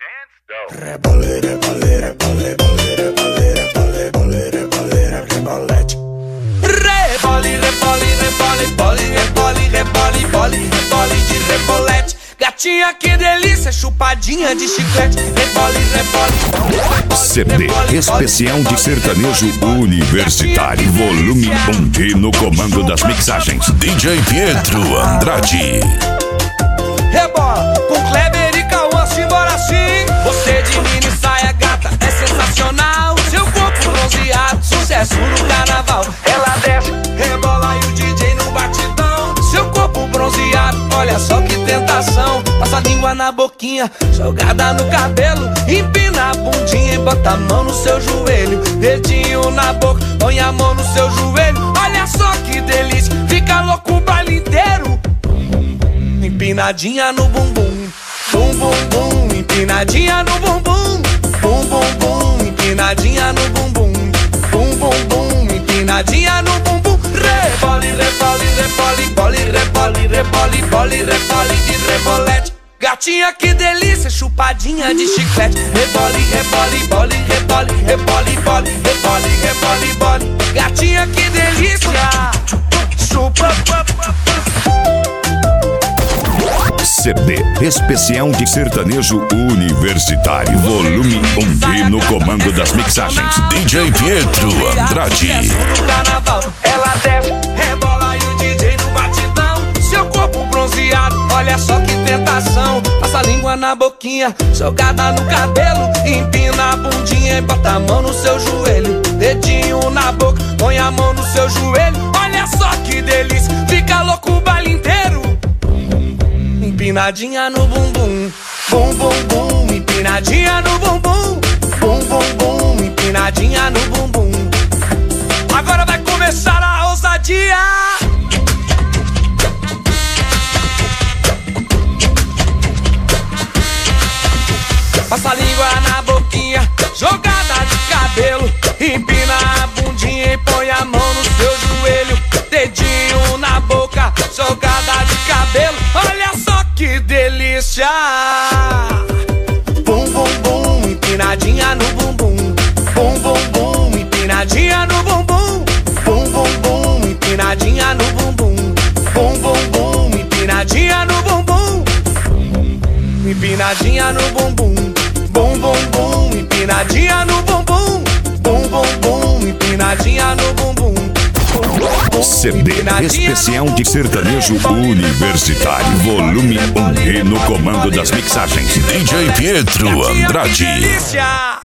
Rebole, rebole, rebole, rebole, rebole, rebole, rebole, rebolete. Rebole, rebole, rebole, rebole, rebole, rebole, rebole, rebole de rebolete. Gatinha, que delícia, chupadinha de chiclete. Rebole, rebole. CD especial de sertanejo universitário, volume 1. E no comando das mixagens, DJ Pietro Andrade. Rebola, com Kleber e Cauã, simbora assim. Você de mini saia gata, é sensacional. Seu corpo bronzeado, sucesso no carnaval. Ela desce, rebola e o DJ no batidão. Seu corpo bronzeado, olha só que tentação. Passa a língua na boquinha, jogada no cabelo. Empina a bundinha e bota a mão no seu joelho. Dedinho na boca, põe a mão no seu joelho. Olha só que delícia, fica louco o baile inteiro. Empinadinha no bumbum, bum bum bum. Empinadinha no bumbum, bum bum bum. Empinadinha no bumbum, bum bum bum. Empinadinha no bumbum. Rebole, rebole, rebole, rebole, rebole, rebole, rebole, rebole de rebolete. Gatinha, que delícia, chupadinha de chiclete. Rebole, rebole, bole, rebole, rebole, bole, rebole, rebole, bole. Gatinha, que delícia, chupa. CD especial de sertanejo universitário, volume 1. E no comando das mixagens, DJ Pietro Andrade. Ela desce, rebola e o DJ no batidão. Seu corpo bronzeado, olha só que tentação. Passa a língua na boquinha, jogada no cabelo. Empina a bundinha e bota a mão no seu joelho. Dedinho na boca, põe a mão no seu joelho. Olha só que delícia, fica louco o baile inteiro. Empinadinha no bumbum, bum bum bum. Empinadinha no bumbum, bum bum bum. Empinadinha no bumbum. Agora vai começar a ousadia. Passa a língua na boquinha, jogada de cabelo. Empina a bundinha e põe a mão no seu joelho. Dedinho na boca, jogada de cabelo. Olha só que delícia. Bum bum bum. Empinadinha no bumbum, bum bum bum. Empinadinha no bumbum, bum bum bum. Empinadinha no bumbum, bum bum bum. Empinadinha no bumbum. Empinadinha no bumbum, bum bum bum. Empinadinha no bumbum, bum bum bum. Empinadinha no bumbum. CD especial de sertanejo universitário, volume 1. E no comando das mixagens, DJ Pietro Andrade.